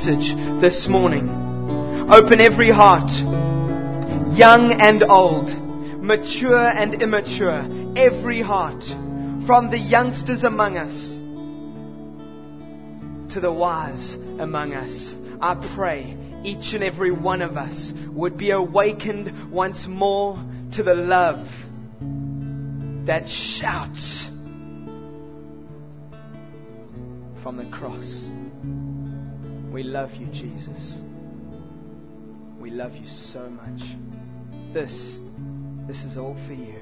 message this morning. Open every heart, young and old, mature and immature, every heart, from the youngsters among us to the wise among us. I pray each and every one of us would be awakened once more to the love that shouts from the cross. We love you, Jesus. We love you so much. This is all for you.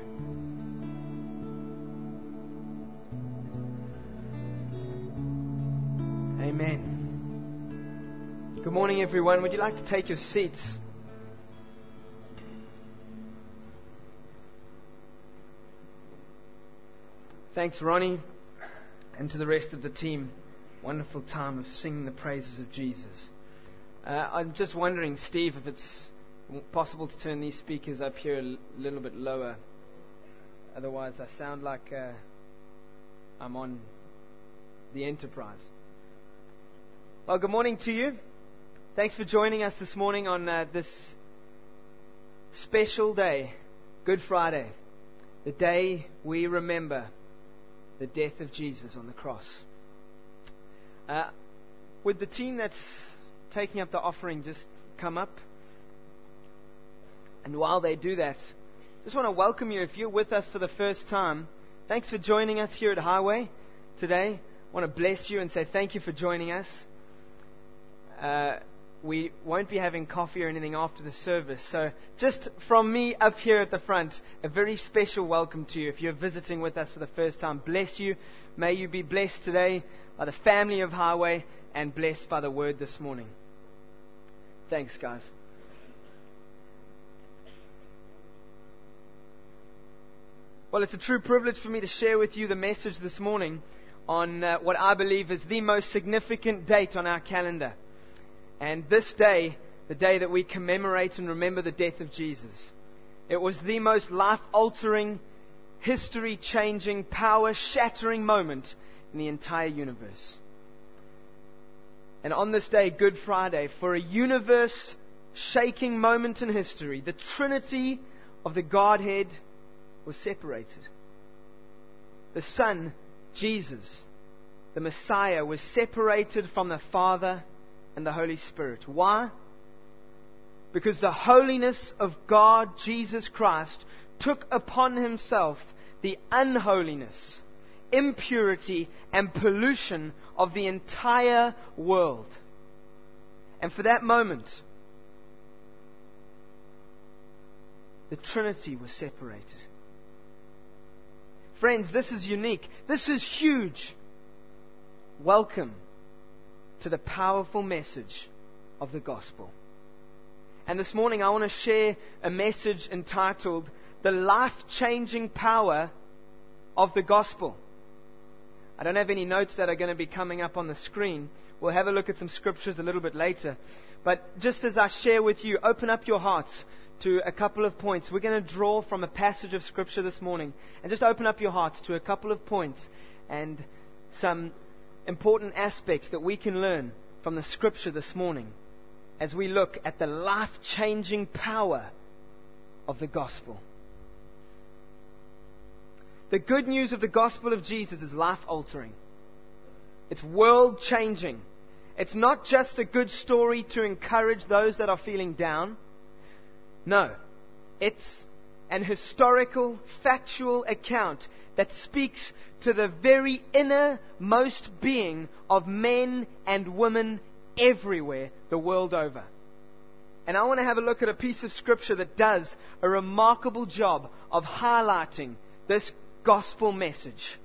Amen. Good morning, everyone. Would you like to take your seats? Thanks, Ronnie, and to the rest of the team. Wonderful time of singing the praises of Jesus. I'm just wondering, Steve, if it's possible to turn these speakers up here a little bit lower. Otherwise, I sound like I'm on the Enterprise. Well, good morning to you. Thanks for joining us this morning on this special day, Good Friday, the day we remember the death of Jesus on the cross. Would the team that's taking up the offering just come up? And while they do that, I just want to welcome you. If you're with us for the first time, thanks for joining us here at Highway today. I want to bless you and say thank you for joining us. We won't be having coffee or anything after the service. So just from me up here at the front, a very special welcome to you. If you're visiting with us for the first time, bless you. May you be blessed today by the family of Highway and blessed by the word this morning. Thanks, guys. Well, it's a true privilege for me to share with you the message this morning on what I believe is the most significant date on our calendar. And this day, the day that we commemorate and remember the death of Jesus. It was the most life-altering, history-changing, power-shattering moment in the entire universe. And on this day, Good Friday, for a universe-shaking moment in history, the Trinity of the Godhead was separated. The Son, Jesus, the Messiah, was separated from the Father and the Holy Spirit. Why? Because the holiness of God, Jesus Christ, took upon Himself the unholiness, impurity, and pollution of the entire world. And for that moment, the Trinity was separated. Friends, this is unique. This is huge. Welcome to the powerful message of the gospel. And this morning I want to share a message entitled The Life-Changing Power of the Gospel. I don't have any notes that are going to be coming up on the screen. We'll have a look at some scriptures a little bit later. But just as I share with you, open up your hearts to a couple of points. We're going to draw from a passage of scripture this morning. And just open up your hearts to a couple of points and some important aspects that we can learn from the scripture this morning as we look at the life-changing power of the gospel. The good news of the gospel of Jesus is life-altering. It's world-changing. It's not just a good story to encourage those that are feeling down. No, it's an historical, factual account that speaks to the very innermost being of men and women everywhere the world over. And I want to have a look at a piece of scripture that does a remarkable job of highlighting this gospel message.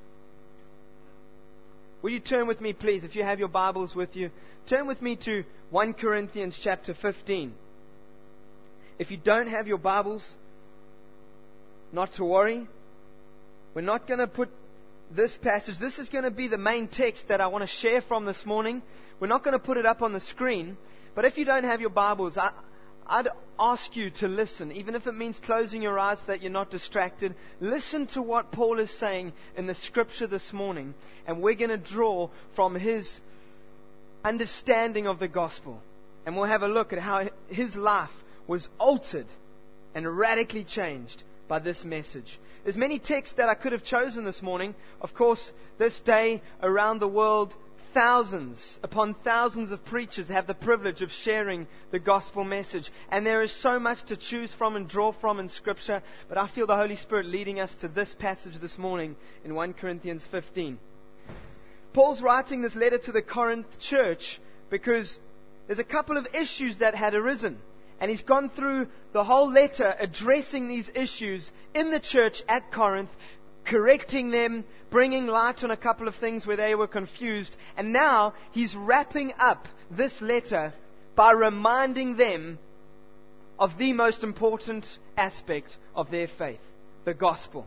Will you turn with me, please, if you have your Bibles with you? Turn with me to 1 Corinthians chapter 15. If you don't have your Bibles, not to worry. We're not going to put this passage. This is going to be the main text that I want to share from this morning. We're not going to put it up on the screen. But if you don't have your Bibles, I'd ask you to listen, even if it means closing your eyes so that you're not distracted. Listen to what Paul is saying in the scripture this morning. And we're going to draw from his understanding of the gospel. And we'll have a look at how his life was altered and radically changed by this message. There's many texts that I could have chosen this morning. Of course, this day around the world, thousands upon thousands of preachers have the privilege of sharing the gospel message. And there is so much to choose from and draw from in Scripture. But I feel the Holy Spirit leading us to this passage this morning in 1 Corinthians 15. Paul's writing this letter to the Corinth church because there's a couple of issues that had arisen. And he's gone through the whole letter addressing these issues in the church at Corinth, correcting them, bringing light on a couple of things where they were confused. And now he's wrapping up this letter by reminding them of the most important aspect of their faith, the gospel.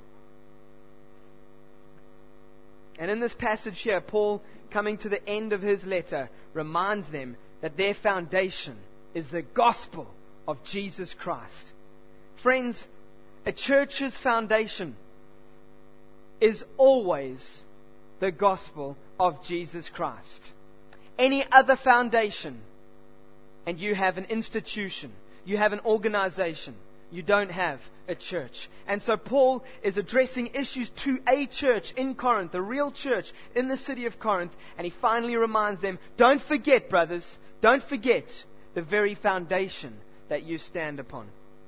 And in this passage here, Paul, coming to the end of his letter, reminds them that their foundation is the gospel of Jesus Christ. Friends, a church's foundation is always the gospel of Jesus Christ. Any other foundation, and you have an institution, you have an organization, you don't have a church. And so Paul is addressing issues to a church in Corinth, the real church in the city of Corinth, and he finally reminds them, don't forget, brothers, don't forget the very foundation that you stand upon.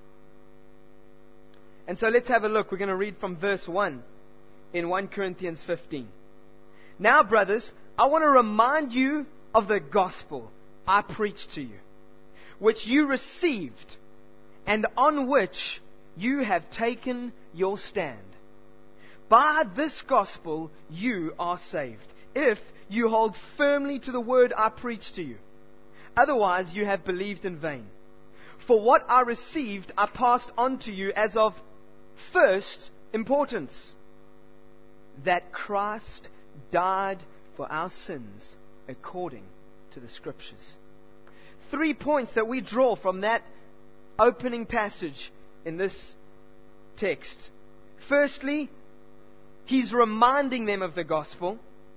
And so let's have a look. We're going to read from verse 1 in 1 Corinthians 15. Now, brothers, I want to remind you of the gospel I preached to you, which you received, and on which you have taken your stand. By this gospel you are saved, if you hold firmly to the word I preached to you. Otherwise you have believed in vain. For what I received I passed on to you as of first importance, that Christ died for our sins according to the Scriptures. 3 points that we draw from that opening passage in this text. Firstly, he's reminding them of the gospel.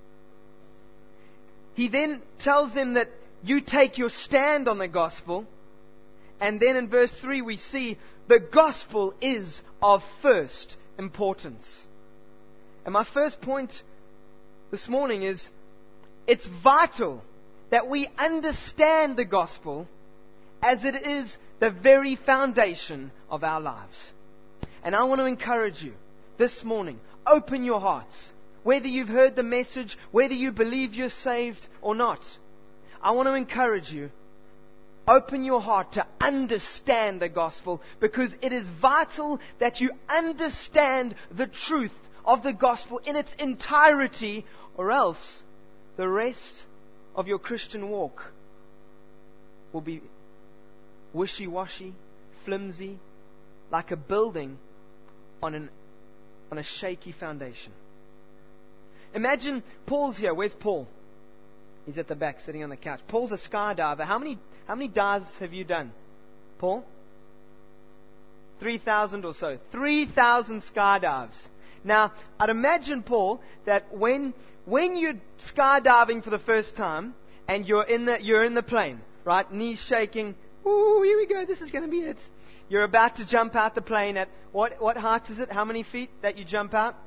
He then tells them that you take your stand on the gospel. And then in verse 3 we see the gospel is of first importance. And my first point this morning is it's vital that we understand the gospel as it is the very foundation of our lives. And I want to encourage you this morning, open your hearts. Whether you've heard the message, whether you believe you're saved or not, I want to encourage you, open your heart to understand the gospel, because it is vital that you understand the truth of the gospel in its entirety, or else the rest of your Christian walk will be wishy-washy, flimsy, like a building on a shaky foundation. Imagine Paul's here. Where's Paul? He's at the back, sitting on the couch. Paul's a skydiver. How many dives have you done, Paul? 3,000 or so. 3,000 skydives. Now, I'd imagine, Paul, that when you're skydiving for the first time and you're in the plane, right? Knees shaking. Ooh, here we go. This is going to be it. You're about to jump out the plane at what height is it? How many feet that you jump out?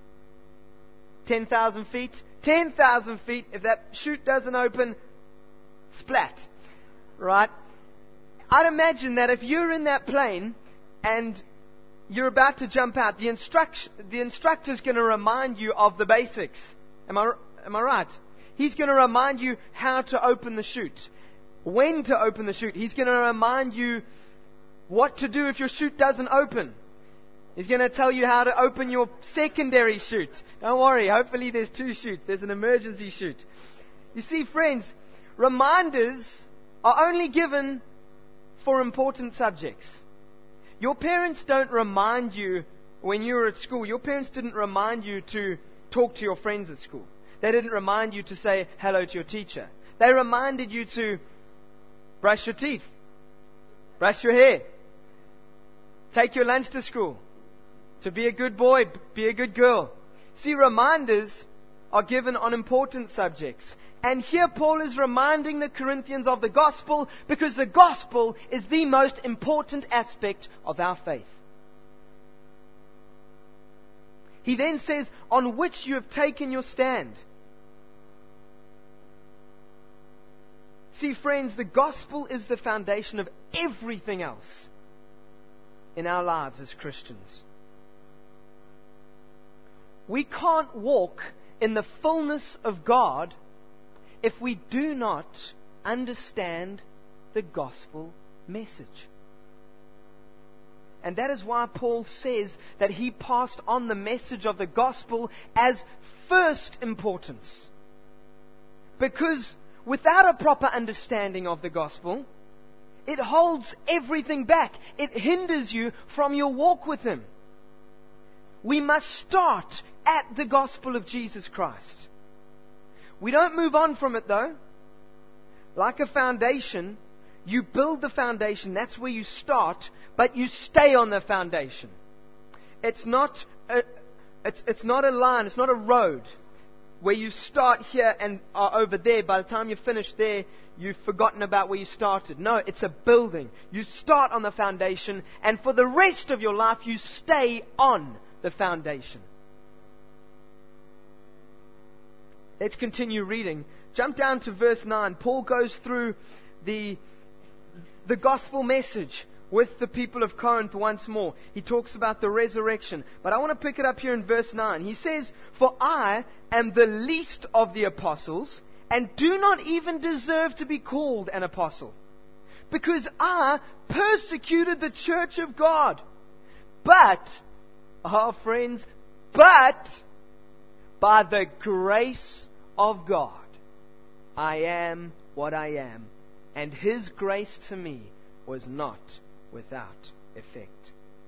10,000 feet. 10,000 feet. If that chute doesn't open, splat. Right? I'd imagine that if you're in that plane and you're about to jump out, the instructor's going to remind you of the basics. Am I right? He's going to remind you how to open the chute, when to open the chute. He's going to remind you what to do if your chute doesn't open. He's going to tell you how to open your secondary chute. Don't worry, hopefully there's 2 chutes. There's an emergency chute. You see, friends, reminders are only given for important subjects. Your parents don't remind you when you were at school. Your parents didn't remind you to talk to your friends at school. They didn't remind you to say hello to your teacher. They reminded you to brush your teeth, brush your hair, take your lunch to school, to be a good boy, be a good girl. See, reminders are given on important subjects. And here Paul is reminding the Corinthians of the gospel, because the gospel is the most important aspect of our faith. He then says, on which you have taken your stand. See, friends, the gospel is the foundation of everything else in our lives as Christians. We can't walk in the fullness of God if we do not understand the gospel message. And that is why Paul says that he passed on the message of the gospel as first importance. Because without a proper understanding of the gospel, it holds everything back. It hinders you from your walk with Him. We must start at the gospel of Jesus Christ. We don't move on from it though. Like a foundation, you build the foundation, that's where you start, but you stay on the foundation. It's not a line, it's not a road where you start here and are over there. By the time you finish there, you've forgotten about where you started. No, it's a building. You start on the foundation, and for the rest of your life, you stay on the foundation. Let's continue reading. Jump down to verse 9. Paul goes through the gospel message with the people of Corinth once more. He talks about the resurrection. But I want to pick it up here in verse 9. He says, "For I am the least of the apostles, and do not even deserve to be called an apostle, because I persecuted the church of God. But, friends, but by the grace of God, I am what I am, and His grace to me was not without effect."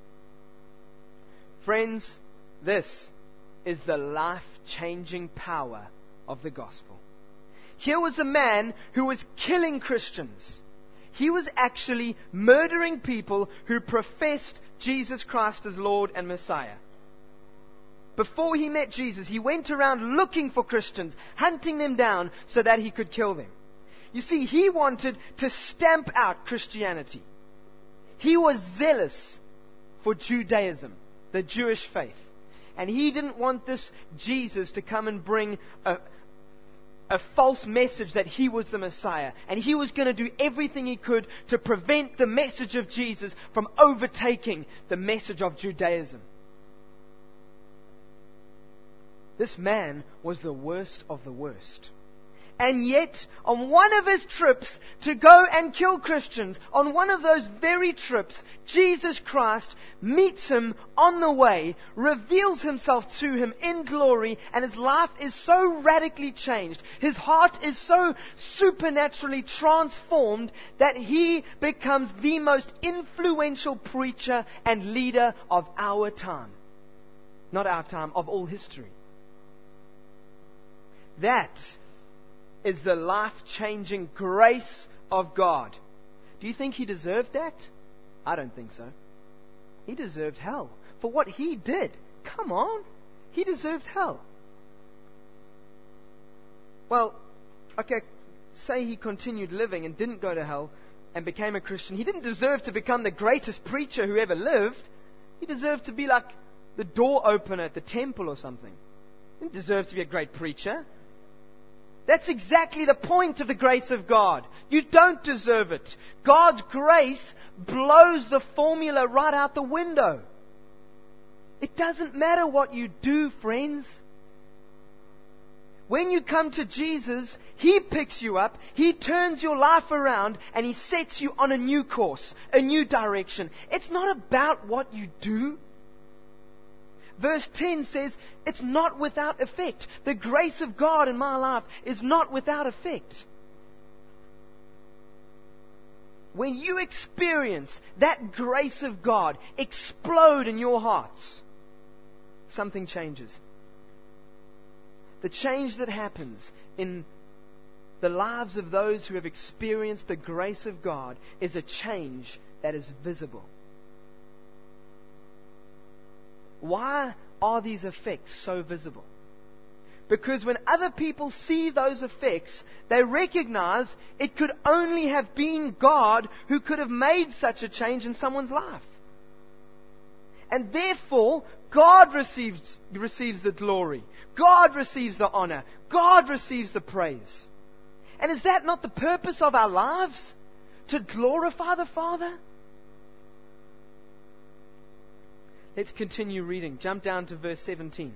Friends, this is the life-changing power of the gospel. Here was a man who was killing Christians. He was actually murdering people who professed Jesus Christ as Lord and Messiah. Before he met Jesus, he went around looking for Christians, hunting them down so that he could kill them. You see, he wanted to stamp out Christianity. He was zealous for Judaism, the Jewish faith. And he didn't want this Jesus to come and bring a false message that he was the Messiah. And he was going to do everything he could to prevent the message of Jesus from overtaking the message of Judaism. This man was the worst of the worst. And yet, on one of his trips to go and kill Christians, on one of those very trips, Jesus Christ meets him on the way, reveals Himself to him in glory, and his life is so radically changed. His heart is so supernaturally transformed that he becomes the most influential preacher and leader of our time. Not our time, of all history. That is the life-changing grace of God. Do you think he deserved that? I don't think so. He deserved hell for what he did. Come on. He deserved hell. Well, okay, say he continued living and didn't go to hell and became a Christian. He didn't deserve to become the greatest preacher who ever lived. He deserved to be like the door opener at the temple or something. He didn't deserve to be a great preacher. That's exactly the point of the grace of God. You don't deserve it. God's grace blows the formula right out the window. It doesn't matter what you do, friends. When you come to Jesus, He picks you up, He turns your life around, and He sets you on a new course, a new direction. It's not about what you do. Verse 10 says, it's not without effect. The grace of God in my life is not without effect. When you experience that grace of God explode in your hearts, something changes. The change that happens in the lives of those who have experienced the grace of God is a change that is visible. Why are these effects so visible? because when other people see those effects, they recognize it could only have been God who could have made such a change in someone's life. And therefore, God receives the glory. God receives the honor. God receives the praise. And is that not the purpose of our lives? To glorify the Father? Let's continue reading. Jump down to verse 17.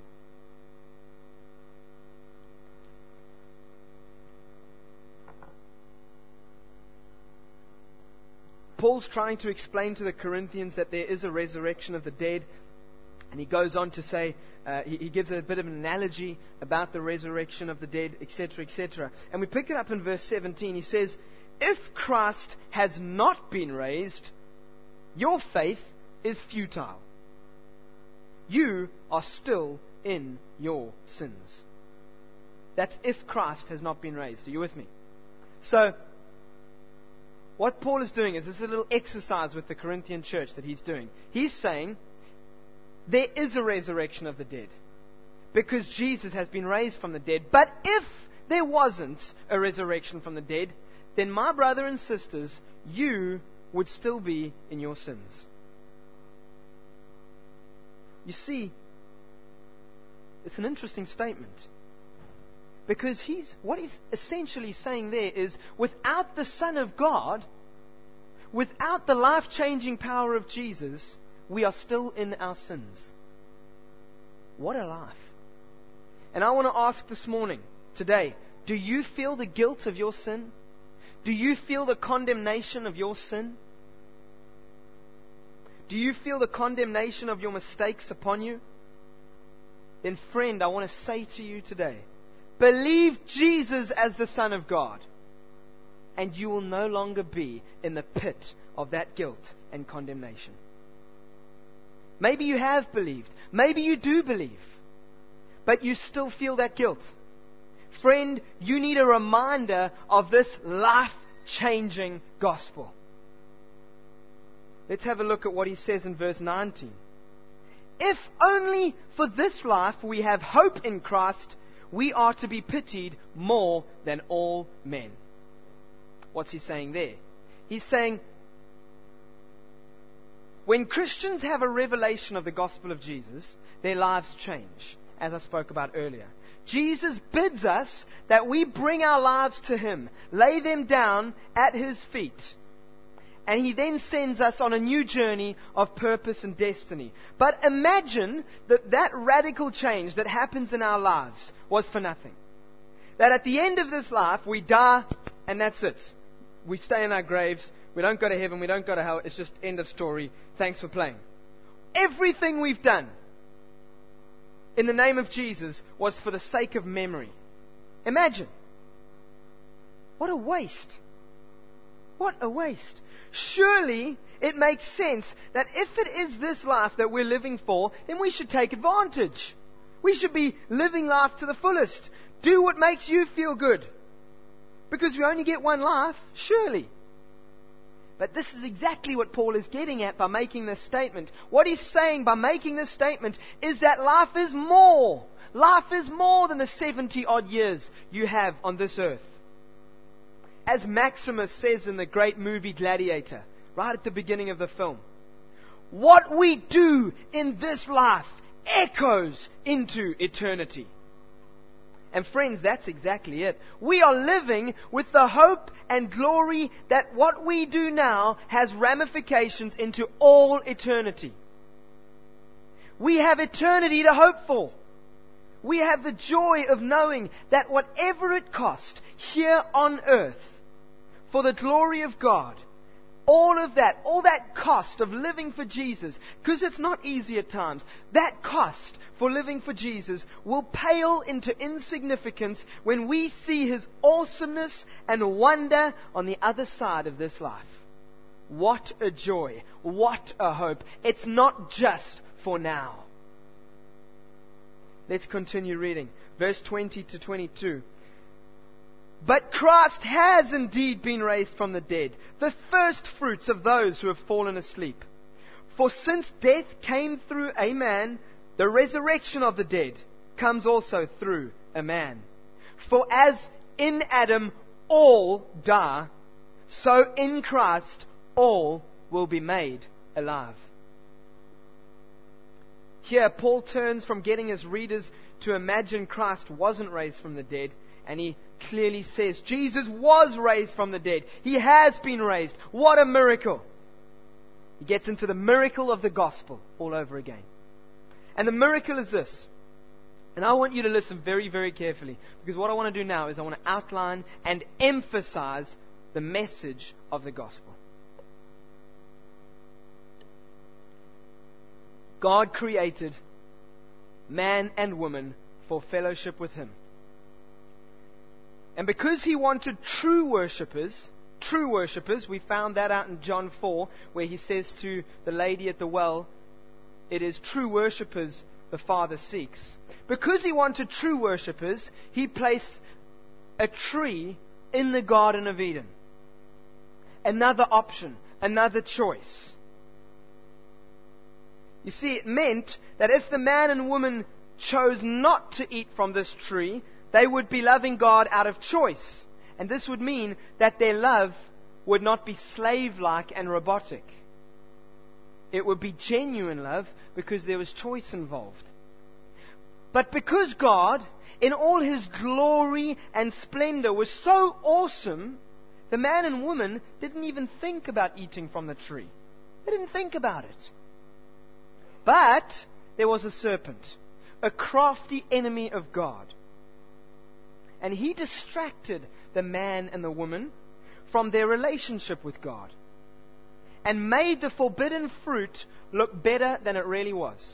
Paul's trying to explain to the Corinthians that there is a resurrection of the dead. And he goes on to say, he gives a bit of an analogy about the resurrection of the dead, etc., etc. And we pick it up in verse 17. He says, if Christ has not been raised, your faith is futile. You are still in your sins. That's if Christ has not been raised. Are you with me? So, what Paul is doing is this is a little exercise with the Corinthian church that he's doing. He's saying there is a resurrection of the dead because Jesus has been raised from the dead. But if there wasn't a resurrection from the dead, then my brother and sisters, you would still be in your sins. You see, it's an interesting statement. Because what he's essentially saying there is, without the Son of God, without the life-changing power of Jesus, we are still in our sins. What a life. And I want to ask this morning, today, do you feel the guilt of your sin? Do you feel the condemnation of your sin? Do you feel the condemnation of your mistakes upon you? Then friend, I want to say to you today, believe Jesus as the Son of God, and you will no longer be in the pit of that guilt and condemnation. Maybe you have believed. Maybe you do believe. But you still feel that guilt. Friend, you need a reminder of this life-changing gospel. Let's have a look at what he says in verse 19. If only for this life we have hope in Christ, we are to be pitied more than all men. What's he saying there? He's saying, when Christians have a revelation of the gospel of Jesus, their lives change, as I spoke about earlier. Jesus bids us that we bring our lives to Him, lay them down at His feet. And He then sends us on a new journey of purpose and destiny. But imagine that radical change that happens in our lives was for nothing. That at the end of this life, we die and that's it. We stay in our graves. We don't go to heaven. We don't go to hell. It's just end of story. Thanks for playing. Everything we've done in the name of Jesus was for the sake of memory. Imagine. What a waste. What a waste. Surely it makes sense that if it is this life that we're living for, then we should take advantage. We should be living life to the fullest. Do what makes you feel good. Because we only get one life, surely. But this is exactly what Paul is getting at by making this statement. What he's saying by making this statement is that life is more. Life is more than the 70-odd years you have on this earth. As Maximus says in the great movie Gladiator, right at the beginning of the film, what we do in this life echoes into eternity. And friends, that's exactly it. We are living with the hope and glory that what we do now has ramifications into all eternity. We have eternity to hope for. We have the joy of knowing that whatever it cost here on earth, for the glory of God, all that cost of living for Jesus, because it's not easy at times, that cost for living for Jesus will pale into insignificance when we see His awesomeness and wonder on the other side of this life. What a joy. What a hope. It's not just for now. Let's continue reading. Verse 20 to 22. But Christ has indeed been raised from the dead, the first fruits of those who have fallen asleep. For since death came through a man, the resurrection of the dead comes also through a man. For as in Adam all die, so in Christ all will be made alive. Here, Paul turns from getting his readers to imagine Christ wasn't raised from the dead, and he clearly says, Jesus was raised from the dead. He has been raised. What a miracle! He gets into the miracle of the gospel all over again. And the miracle is this. And I want you to listen very, very carefully, because what I want to do now is I want to outline and emphasize the message of the gospel. God created man and woman for fellowship with Him. And because He wanted true worshippers, we found that out in John 4, where He says to the lady at the well, it is true worshippers the Father seeks. Because He wanted true worshippers, He placed a tree in the Garden of Eden. Another option, another choice. You see, it meant that if the man and woman chose not to eat from this tree, they would be loving God out of choice. And this would mean that their love would not be slave-like and robotic. It would be genuine love because there was choice involved. But because God, in all His glory and splendor, was so awesome, the man and woman didn't even think about eating from the tree. They didn't think about it. But there was a serpent, a crafty enemy of God. And he distracted the man and the woman from their relationship with God and made the forbidden fruit look better than it really was.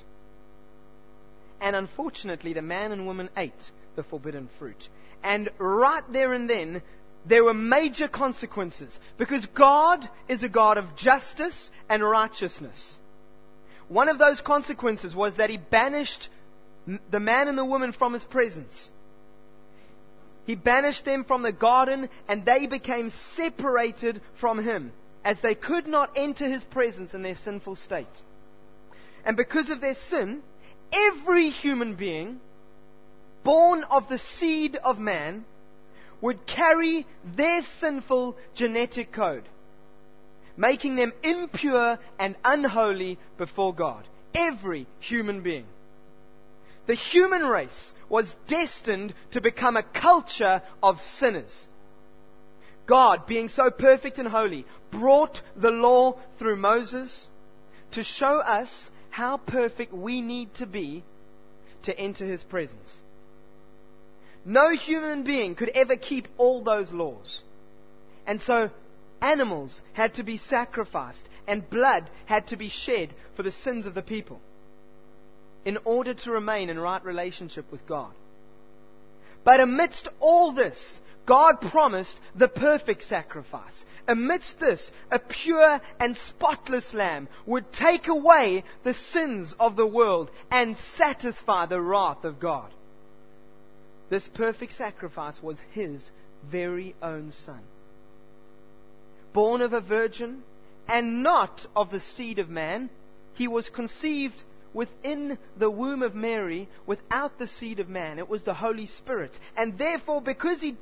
And unfortunately, the man and woman ate the forbidden fruit. And right there and then, there were major consequences, because God is a God of justice and righteousness. One of those consequences was that He banished the man and the woman from His presence. He banished them from the garden, and they became separated from Him, as they could not enter His presence in their sinful state. And because of their sin, every human being born of the seed of man would carry their sinful genetic code, making them impure and unholy before God. Every human being. The human race was destined to become a culture of sinners. God, being so perfect and holy, brought the law through Moses to show us how perfect we need to be to enter His presence. No human being could ever keep all those laws. And so animals had to be sacrificed, and blood had to be shed for the sins of the people in order to remain in right relationship with God. But amidst all this, God promised the perfect sacrifice. Amidst this, a pure and spotless lamb would take away the sins of the world and satisfy the wrath of God. This perfect sacrifice was His very own Son. Born of a virgin and not of the seed of man, He was conceived within the womb of Mary without the seed of man. It was the Holy Spirit. And therefore, because He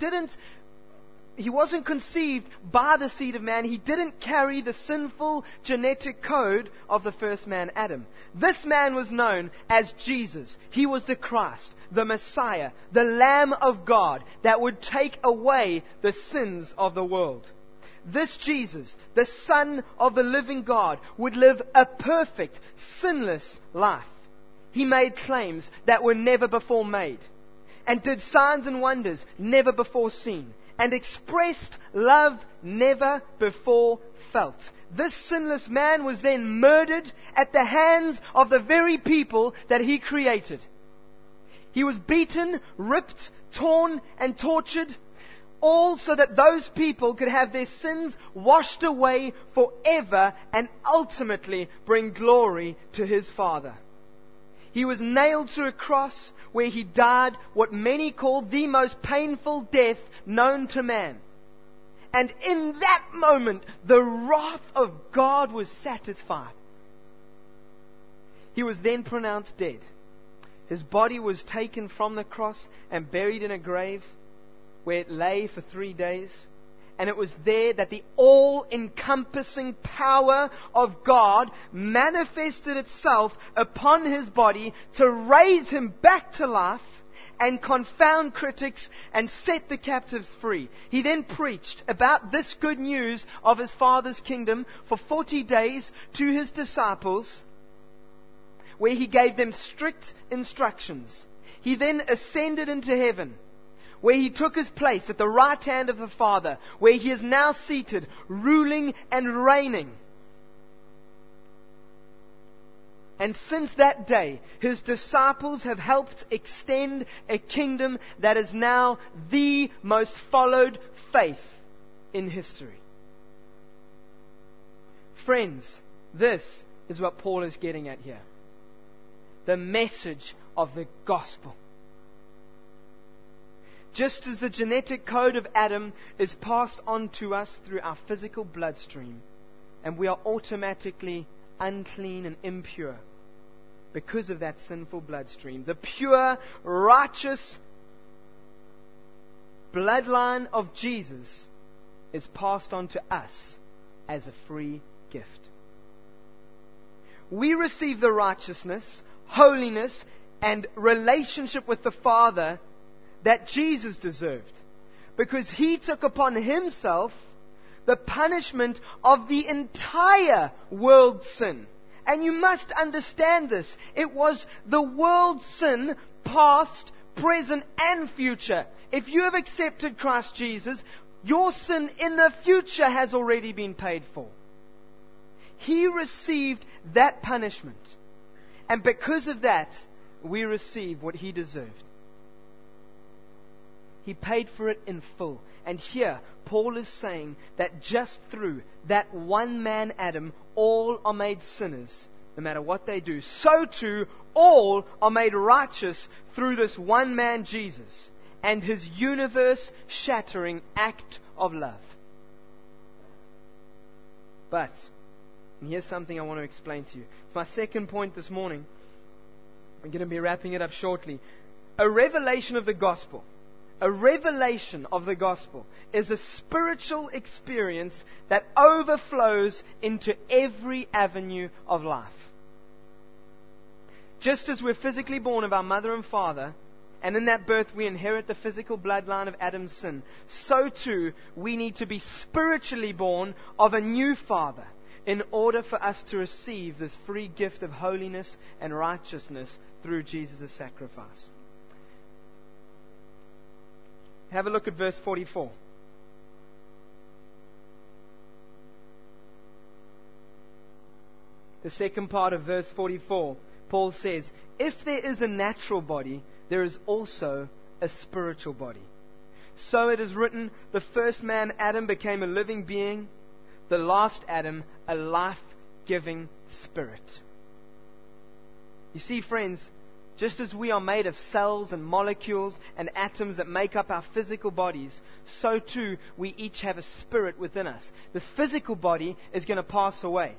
wasn't conceived by the seed of man, He didn't carry the sinful genetic code of the first man, Adam. This man was known as Jesus. He was the Christ, the Messiah, the Lamb of God that would take away the sins of the world. This Jesus, the Son of the living God, would live a perfect, sinless life. He made claims that were never before made, and did signs and wonders never before seen, and expressed love never before felt. This sinless man was then murdered at the hands of the very people that He created. He was beaten, ripped, torn, and tortured, all so that those people could have their sins washed away forever and ultimately bring glory to His Father. He was nailed to a cross where He died what many call the most painful death known to man. And in that moment, the wrath of God was satisfied. He was then pronounced dead. His body was taken from the cross and buried in a grave where it lay for 3 days. And it was there that the all-encompassing power of God manifested itself upon His body to raise Him back to life and confound critics and set the captives free. He then preached about this good news of His Father's kingdom for 40 days to His disciples, where He gave them strict instructions. He then ascended into heaven, where He took His place at the right hand of the Father, where He is now seated, ruling and reigning. And since that day, His disciples have helped extend a kingdom that is now the most followed faith in history. Friends, this is what Paul is getting at here. The message of the gospel. Just as the genetic code of Adam is passed on to us through our physical bloodstream, and we are automatically unclean and impure because of that sinful bloodstream, the pure, righteous bloodline of Jesus is passed on to us as a free gift. We receive the righteousness, holiness, and relationship with the Father that Jesus deserved, because He took upon Himself the punishment of the entire world's sin. And you must understand this. It was the world's sin, past, present, and future. If you have accepted Christ Jesus, your sin in the future has already been paid for. He received that punishment. And because of that, we receive what He deserved. He paid for it in full. And here, Paul is saying that just through that one man, Adam, all are made sinners, no matter what they do. So too, all are made righteous through this one man, Jesus, and His universe-shattering act of love. But, and here's something I want to explain to you. It's my second point this morning. I'm going to be wrapping it up shortly. A revelation of the gospel. A revelation of the gospel is a spiritual experience that overflows into every avenue of life. Just as we're physically born of our mother and father, and in that birth we inherit the physical bloodline of Adam's sin, so too we need to be spiritually born of a new Father in order for us to receive this free gift of holiness and righteousness through Jesus' sacrifice. Have a look at verse 44. The second part of verse 44, Paul says, if there is a natural body, there is also a spiritual body. So it is written, the first man, Adam, became a living being, the last Adam, a life-giving spirit. You see, friends, just as we are made of cells and molecules and atoms that make up our physical bodies, so too we each have a spirit within us. This physical body is going to pass away.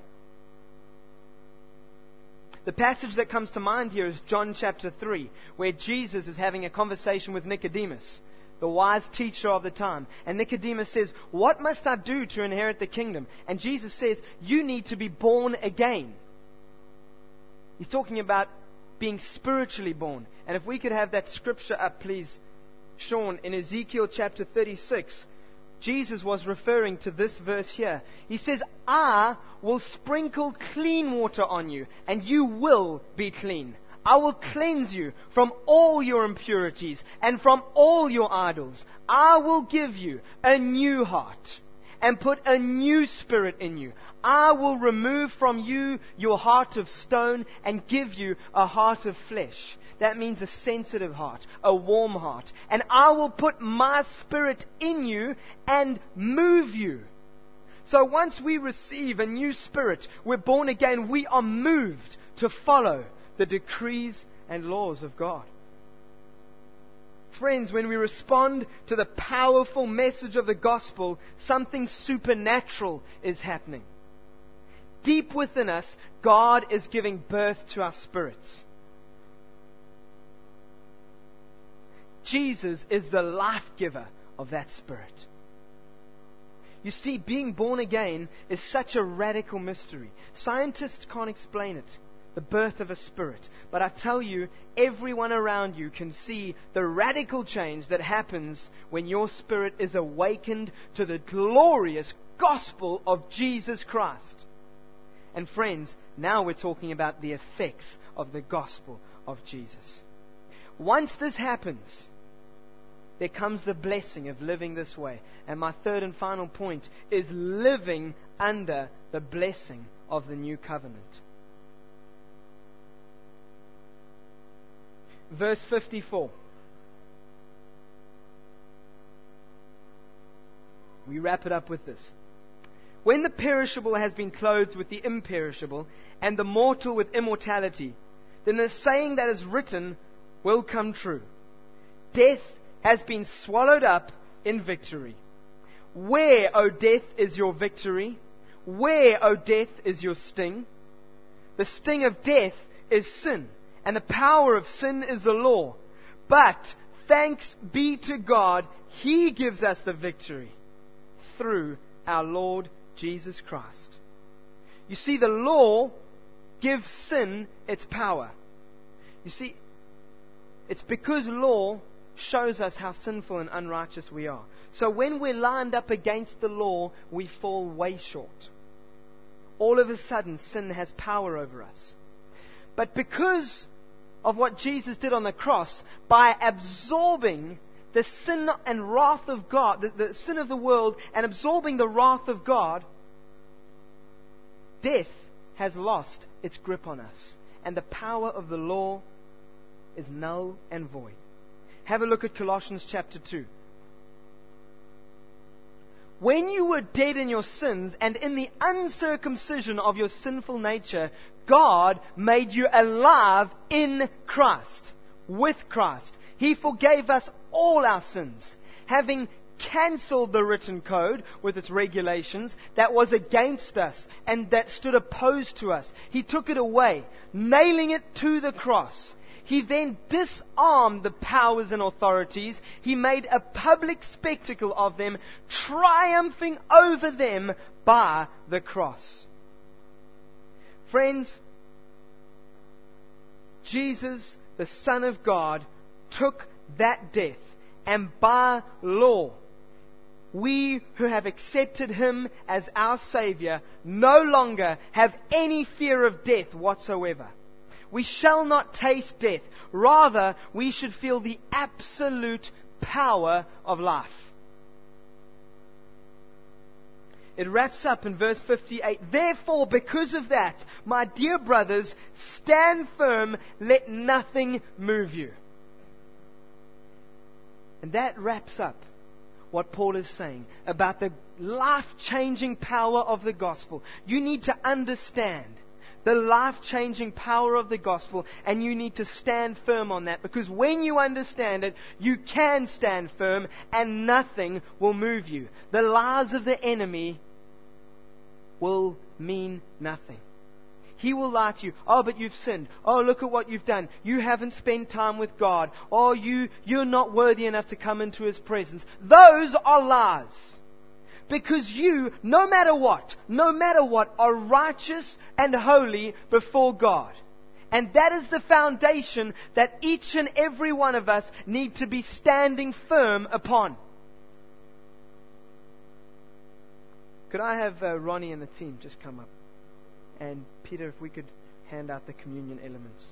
The passage that comes to mind here is John chapter 3, where Jesus is having a conversation with Nicodemus, the wise teacher of the time. And Nicodemus says, what must I do to inherit the kingdom? And Jesus says, you need to be born again. He's talking about being spiritually born. And if we could have that scripture up, please, Sean, in Ezekiel chapter 36, Jesus was referring to this verse here. He says, I will sprinkle clean water on you, and you will be clean. I will cleanse you from all your impurities and from all your idols. I will give you a new heart and put a new spirit in you. I will remove from you your heart of stone and give you a heart of flesh. That means a sensitive heart, a warm heart. And I will put my spirit in you and move you. So once we receive a new spirit, we're born again, we are moved to follow the decrees and laws of God. Friends, when we respond to the powerful message of the gospel, something supernatural is happening. Deep within us, God is giving birth to our spirits. Jesus is the life giver of that Spirit. You see, being born again is such a radical mystery. Scientists can't explain it, the birth of a spirit. But I tell you, everyone around you can see the radical change that happens when your spirit is awakened to the glorious gospel of Jesus Christ. And friends, now we're talking about the effects of the gospel of Jesus. Once this happens, there comes the blessing of living this way. And my third and final point is living under the blessing of the new covenant. Verse 54. We wrap it up with this. When the perishable has been clothed with the imperishable, and the mortal with immortality, then the saying that is written will come true. Death has been swallowed up in victory. Where, O death, is your victory? Where, O death, is your sting? The sting of death is sin, and the power of sin is the law. But thanks be to God, He gives us the victory through our Lord Jesus Christ. You see, the law gives sin its power. You see, it's because law shows us how sinful and unrighteous we are. So when we're lined up against the law, we fall way short. All of a sudden, sin has power over us. But because of what Jesus did on the cross, by absorbing the sin and wrath of God, the sin of the world, and absorbing the wrath of God, death has lost its grip on us. And the power of the law is null and void. Have a look at Colossians chapter 2. When you were dead in your sins and in the uncircumcision of your sinful nature, God made you alive in Christ, with Christ. He forgave us all our sins, having cancelled the written code with its regulations that was against us and that stood opposed to us. He took it away, nailing it to the cross. He then disarmed the powers and authorities. He made a public spectacle of them, triumphing over them by the cross. Friends, Jesus, the Son of God, took that death, and by law, we who have accepted Him as our Savior no longer have any fear of death whatsoever. We shall not taste death. Rather, we should feel the absolute power of life. It wraps up in verse 58. Therefore, because of that, my dear brothers, stand firm, let nothing move you. And that wraps up what Paul is saying about the life-changing power of the gospel. You need to understand the life-changing power of the gospel, and you need to stand firm on that, because when you understand it, you can stand firm and nothing will move you. The lies of the enemy will mean nothing. He will lie to you. Oh, but you've sinned. Oh, look at what you've done. You haven't spent time with God. Oh, you're not worthy enough to come into His presence. Those are lies. Because you, no matter what, are righteous and holy before God. And that is the foundation that each and every one of us need to be standing firm upon. Could I have Ronnie and the team just come up? And Peter, if we could hand out the communion elements.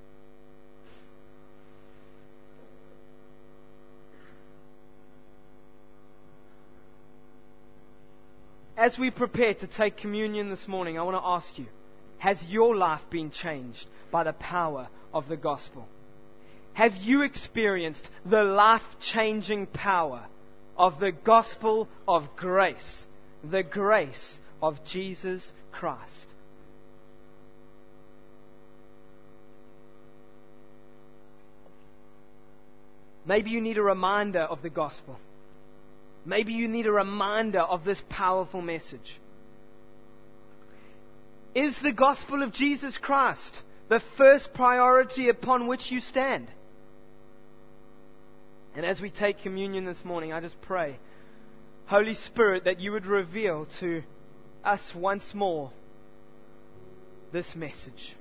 As we prepare to take communion this morning, I want to ask you, has your life been changed by the power of the gospel? Have you experienced the life-changing power of the gospel of grace, the grace of Jesus Christ? Maybe you need a reminder of the gospel. Maybe you need a reminder of this powerful message. Is the gospel of Jesus Christ the first priority upon which you stand? And as we take communion this morning, I just pray, Holy Spirit, that you would reveal to us once more this message.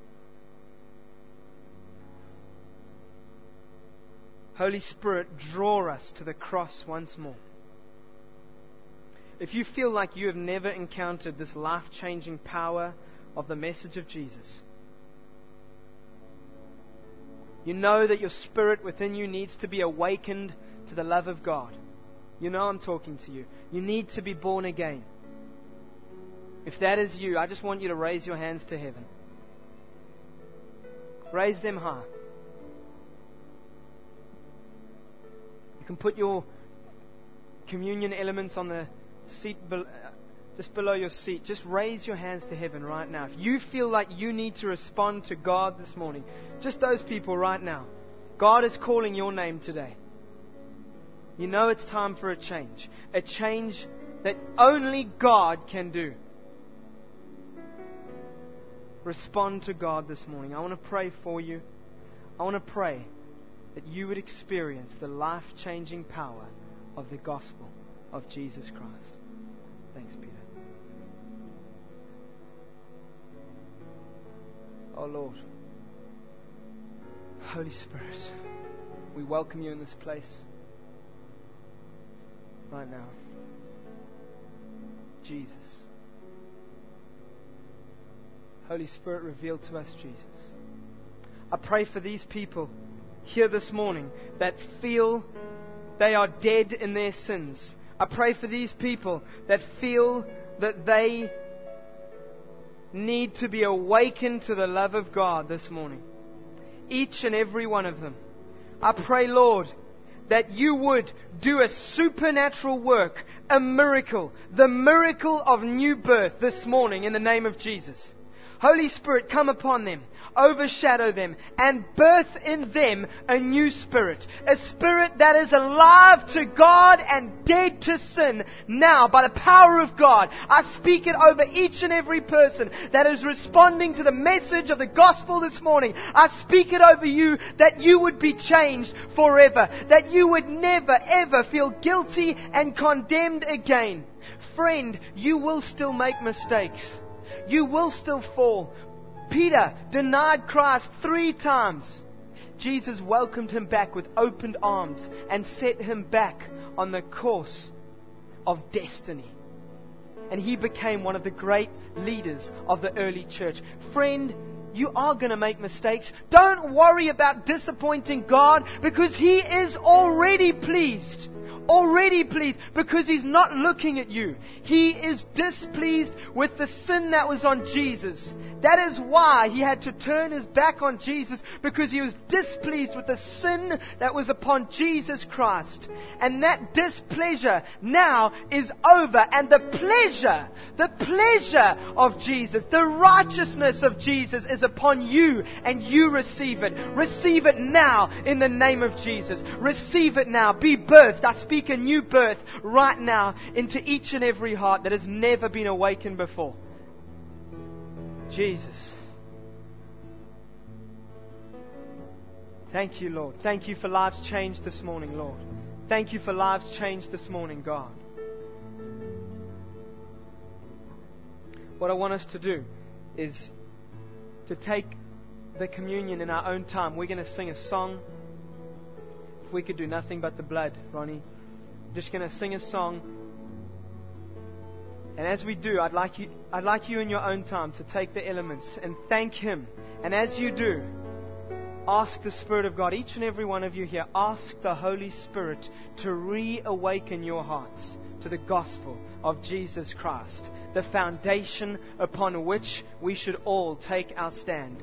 Holy Spirit, draw us to the cross once more. If you feel like you have never encountered this life-changing power of the message of Jesus, you know that your spirit within you needs to be awakened to the love of God. You know I'm talking to you. You need to be born again. If that is you, I just want you to raise your hands to heaven. Raise them high. You can put your communion elements on the seat just below your seat. Just raise your hands to heaven right now. If you feel like you need to respond to God this morning, just those people right now. God is calling your name today. You know it's time for a change that only God can do. Respond to God this morning. I want to pray for you. I want to pray that you would experience the life-changing power of the gospel of Jesus Christ. Thanks, Peter. Oh Lord, Holy Spirit, we welcome you in this place right now. Jesus. Holy Spirit, reveal to us Jesus. I pray for these people here this morning that feel they are dead in their sins. I pray for these people that feel that they need to be awakened to the love of God this morning. Each and every one of them. I pray, Lord, that you would do a supernatural work, a miracle, the miracle of new birth this morning in the name of Jesus. Holy Spirit, come upon them, overshadow them, and birth in them a new spirit. A spirit that is alive to God and dead to sin. Now, by the power of God, I speak it over each and every person that is responding to the message of the gospel this morning. I speak it over you that you would be changed forever. That you would never ever feel guilty and condemned again. Friend, you will still make mistakes. You will still fall. Peter denied Christ 3 times. Jesus welcomed him back with opened arms and set him back on the course of destiny. And he became one of the great leaders of the early church. Friend, you are going to make mistakes. Don't worry about disappointing God, because He is already pleased. Already pleased, because He's not looking at you. He is displeased with the sin that was on Jesus. That is why He had to turn His back on Jesus, because He was displeased with the sin that was upon Jesus Christ. And that displeasure now is over. And the pleasure of Jesus, the righteousness of Jesus is upon you, and you receive it. Receive it now in the name of Jesus. Receive it now. Be birthed. I speak a new birth right now into each and every heart that has never been awakened before. Jesus. Thank you, Lord. Thank you for lives changed this morning, Lord. Thank you for lives changed this morning, God. What I want us to do is to take the communion in our own time. We're going to sing a song. If we could do nothing but the blood, Ronnie. Just going to sing a song. And as we do, I'd like you in your own time to take the elements and thank Him. And as you do, ask the Spirit of God, each and every one of you here, ask the Holy Spirit to reawaken your hearts to the gospel of Jesus Christ, the foundation upon which we should all take our stand.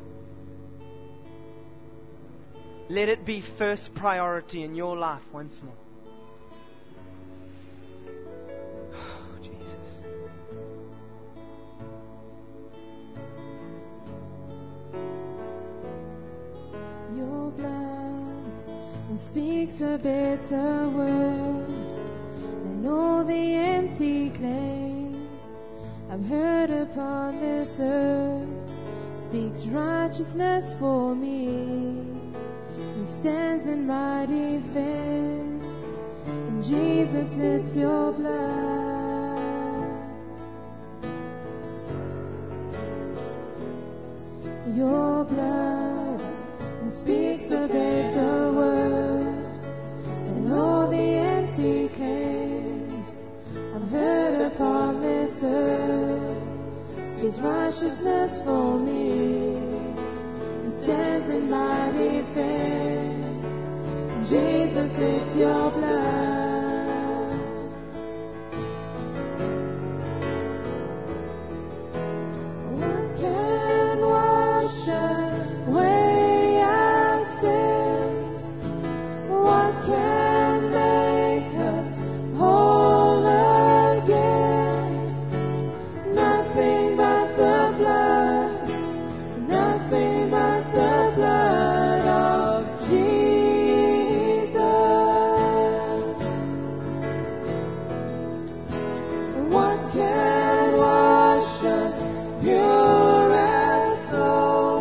Let it be first priority in your life once more. Oh, Jesus. Your blood speaks a better word than all the empty claims I've heard upon this earth. Speaks righteousness for me. stands in my defense. And Jesus, it's your blood. Your blood speaks a better word than all the empty claims I've heard upon this earth. Speaks righteousness for me, who stands in my defense. Jesus, it's your blood. What can wash away our sins? What can make us whole again? Nothing but the blood, nothing but the blood of Jesus. What can wash us pure as snow?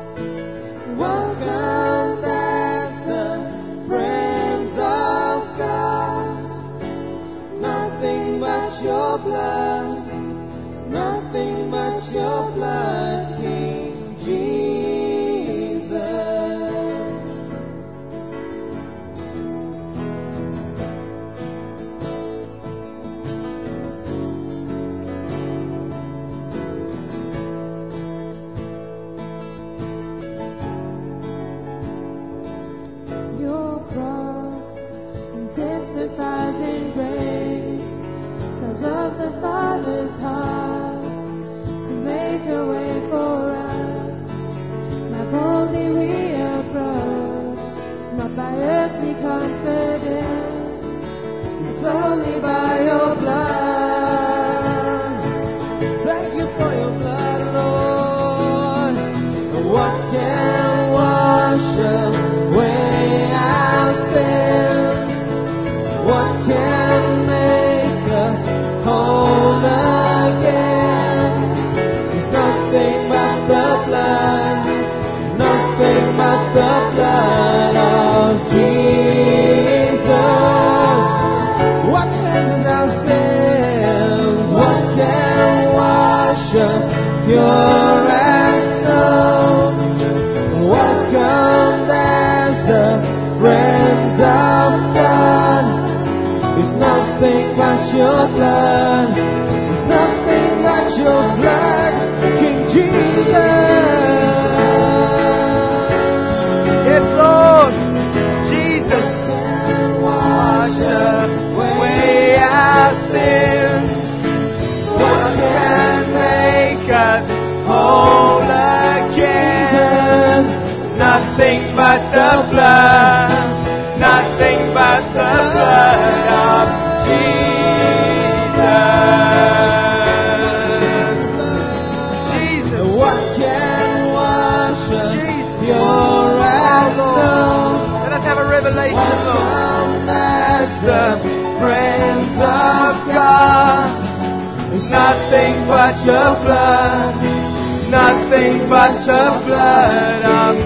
Welcome as the friends of God. Nothing but your blood, nothing but your blood, King Jesus. Your cross testifies in grace, tells of the Father's heart to make a way for us. Now boldly we approach, not by earthly confidence, it's only by your blood. Thank you for your blood, Lord. What can wash away our sins? What can make us whole again? It's nothing but the blood, nothing but the blood of Jesus. What cleanses our sins? What can wash us pure as snow? Welcome as the friends of God. It's nothing but your blood. It's nothing but your blood, King Jesus. Yes, Lord. Jesus. Wash away our sins. What can make us whole again? Nothing but the blood. Nothing but the blood of Jesus. Jesus. What can wash us pure as snow? Let us have a revelation, Lord. Welcome as the friends of God. It's nothing but your blood. Nothing but your blood of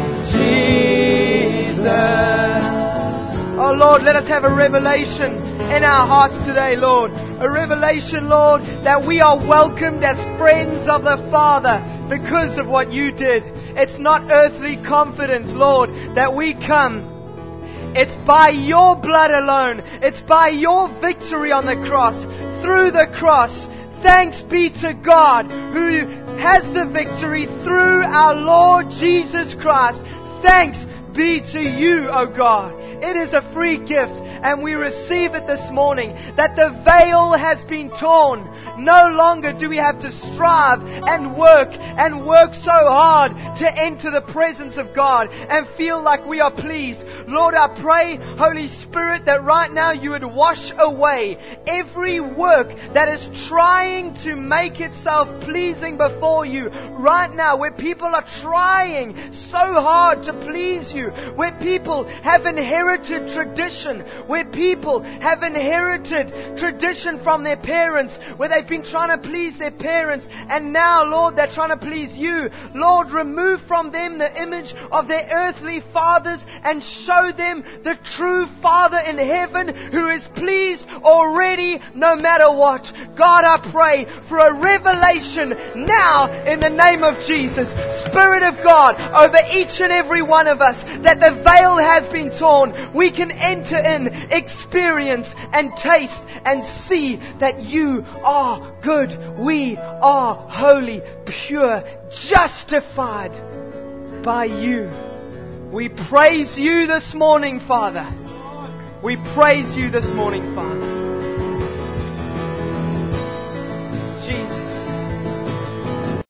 Jesus. Oh Lord, let us have a revelation in our hearts today, Lord. A revelation, Lord, that we are welcomed as friends of the Father because of what you did. It's not earthly confidence, Lord, that we come. It's by your blood alone. It's by your victory on the cross. Through the cross. Thanks be to God who has the victory through our Lord Jesus Christ. Thanks be to you, O God. It is a free gift, and we receive it this morning, that the veil has been torn. No longer do we have to strive and work so hard to enter the presence of God and feel like we are pleased. Lord, I pray, Holy Spirit, that right now you would wash away every work that is trying to make itself pleasing before you. Right now, where people are trying so hard to please you, where people have inherited tradition, where people have inherited tradition from their parents, where they've been trying to please their parents, and now, Lord, they're trying to please You. Lord, remove from them the image of their earthly fathers and show them the true Father in heaven who is pleased already no matter what. God, I pray for a revelation now in the name of Jesus. Spirit of God, over each and every one of us, that the veil has been torn. We can enter in, experience and taste and see that You are good. We are holy, pure, justified by You. We praise You this morning, Father. We praise You this morning, Father. Jesus.